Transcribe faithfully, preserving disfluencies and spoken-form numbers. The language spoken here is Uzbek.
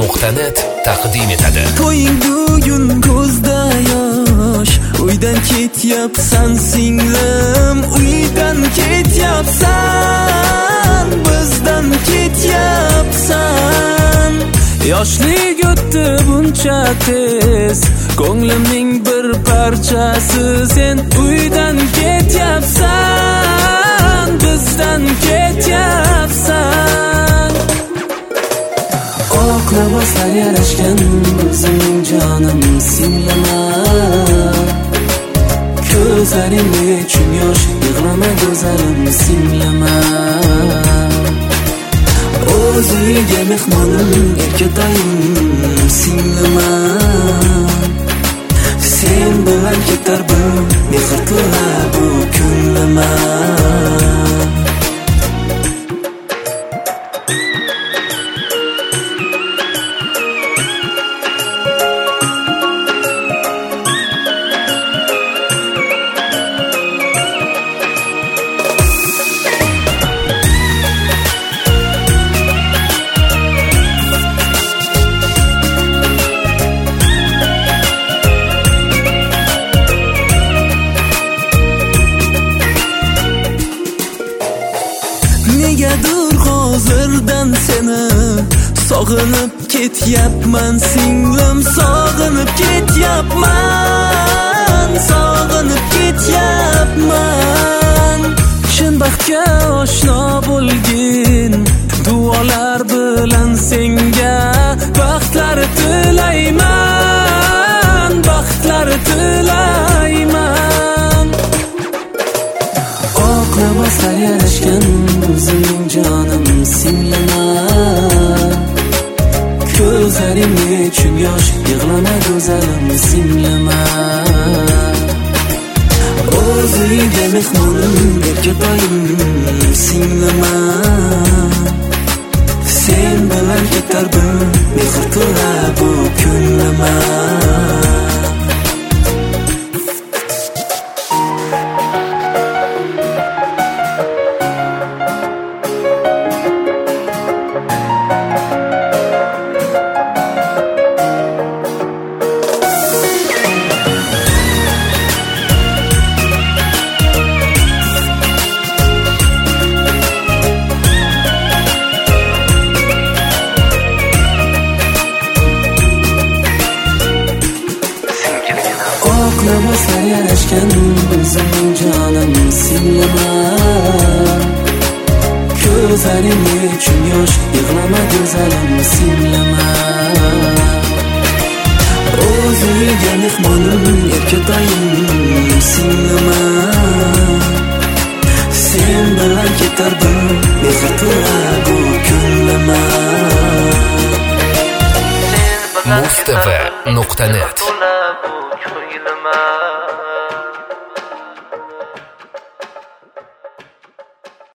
nuqta net taqdim etadi. To'ying bugun ko'zda yosh, uydan ketyapsan singlim, uydan ketyapsan, bizdan ketyapsan. Yoshlik o'tdi buncha tez, ko'nglimning bir parchasi sen uydan ketyapsan, bizdan ketyapsan. Oq liboslar yarashgan o'zimning jonim singlama, ko'zlaringda uchun yosh, yig'lama go'zalim singlama. O'z uyiga mehmonim, erkatoyim singlama, sen bilan ketar bu mehr to'la bu kunlama. Negadir hozirdan seni sog'inib ketyapman singlim, sog'inib ketyapman, sog'inib ketyapman. Chin baxtga oshno bo'lgin, duolar bilan senga baxtlar tilayman, baxtlar tilayman. Oq liboslar yarashgan o'zimning jonim singlama, ko'zlaringda uchun yosh, yig'lama go'zalim singlama. O'z uyingda mehmonim, erkatoyim singlama, sen bilan ketar bu mehr to'la bu kunlama. Oq liboslar yarashgan o'zimning jonim singlama, ko'zlaringda uchun yosh, yig'lama go'zalim singlama. O'z uyiga mehmonim, erkatoyim singlama, sen bilan ketar bu mehr to'la bu kunlama. mustv nuqta net